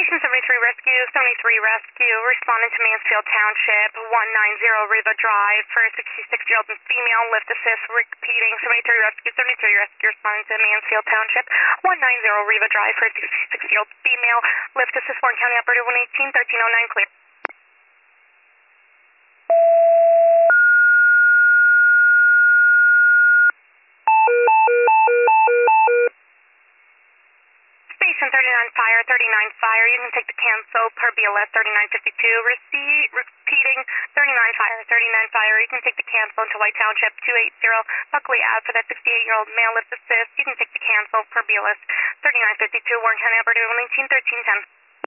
Station 73 Rescue, 73 Rescue, responding to Mansfield Township, 190 Riva Drive for a 66-year-old female, lift assist, repeating, 73 Rescue, 73 Rescue, responding to Mansfield Township, 190 Riva Drive for a 66-year-old female, lift assist, Warren County Operator 118, 1309, clear. Station 39 Fire, 39 Fire, you can take the cancel per BLS 3952, repeating 39 Fire, 39 Fire, you can take the cancel into White Township 280, Buckley Ave for that 68-year-old male lift assist, you can take the cancel per BLS 3952, Warren County Operator 118, 1310.